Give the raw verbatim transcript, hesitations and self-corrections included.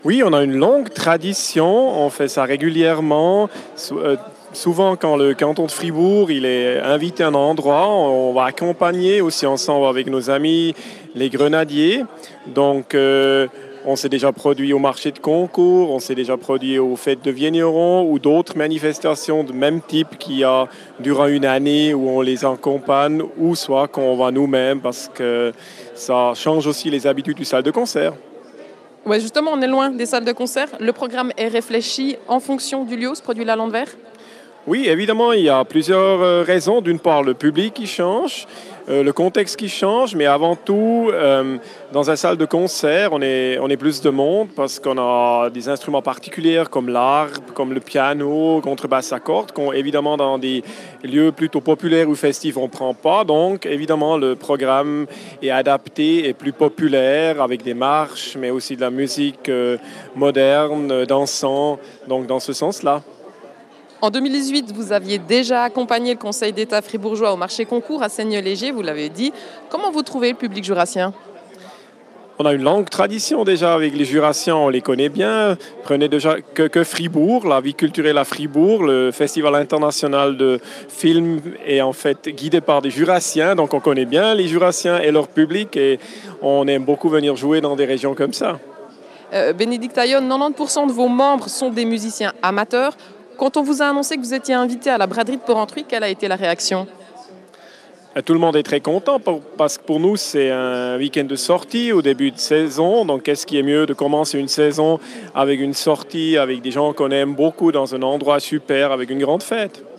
Oui, on a une longue tradition, on fait ça régulièrement. Sou- euh, souvent, quand le canton de Fribourg il est invité à un endroit, on va accompagner aussi ensemble avec nos amis les grenadiers. Donc, euh, on s'est déjà produit au marché de concours, on s'est déjà produit aux fêtes de vignerons ou d'autres manifestations de même type qu'il y a durant une année où on les accompagne ou soit qu'on va nous-mêmes parce que ça change aussi les habitudes du salle de concert. Ouais, justement, on est loin des salles de concert. Le programme est réfléchi en fonction du lieu où se produit la Landwehr. Oui, évidemment, il y a plusieurs euh, raisons. D'une part, le public qui change, euh, le contexte qui change, mais avant tout, euh, dans une salle de concert, on est, on est plus de monde parce qu'on a des instruments particuliers comme l'arbre, comme le piano, contrebasse à cordes, qu'on évidemment dans des lieux plutôt populaires ou festifs, on ne prend pas. Donc, évidemment, le programme est adapté et plus populaire avec des marches, mais aussi de la musique euh, moderne, euh, dansant, donc dans ce sens-là. En deux mille dix-huit, vous aviez déjà accompagné le Conseil d'État fribourgeois au marché concours à Seigneur-Léger, vous l'avez dit. Comment vous trouvez le public jurassien? On a une longue tradition déjà avec les Jurassiens, on les connaît bien. Prenez déjà que, que Fribourg, la vie culturelle à Fribourg, le Festival international de films est en fait guidé par des Jurassiens, donc on connaît bien les Jurassiens et leur public et on aime beaucoup venir jouer dans des régions comme ça. Euh, Bénédicte Ayon, quatre-vingt-dix pour cent de vos membres sont des musiciens amateurs. Quand on vous a annoncé que vous étiez invité à la braderie de Porrentruy, quelle a été la réaction? Tout le monde est très content pour- parce que pour nous, c'est un week-end de sortie au début de saison. Donc, qu'est-ce qui est mieux de commencer une saison avec une sortie, avec des gens qu'on aime beaucoup dans un endroit super, avec une grande fête?